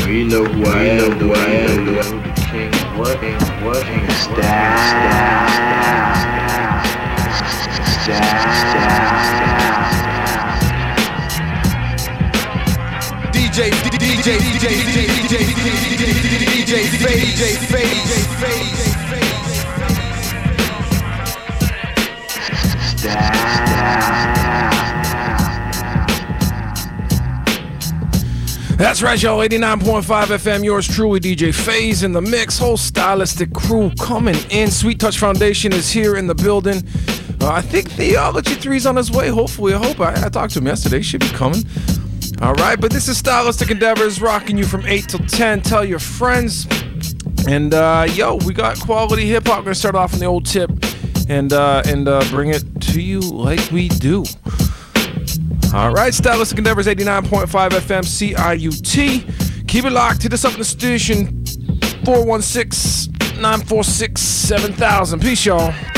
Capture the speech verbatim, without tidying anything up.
You know who I am, who I am, the king, what, what, king, style, D J, D J, D J, D J, D J, D J, Phase, Phase, Phase. That's right, y'all. eighty-nine point five F M. Yours truly, D J Phase in the mix. Whole stylistic crew coming in. Sweet Touch Foundation is here in the building. Uh, I think Theology three's on his way. Hopefully, I hope. I, I talked to him yesterday. Should be coming. All right, but this is Stylistic Endeavors, rocking you from eight till ten. Tell your friends. And, uh, yo, we got quality hip-hop. We're going to start off on the old tip and, uh, and uh, bring it to you like we do. All right, Stylistic Endeavors, eighty-nine point five F M, C I U T. Keep it locked. Hit us up in the station, four one six, nine four six, seven thousand. Peace, y'all.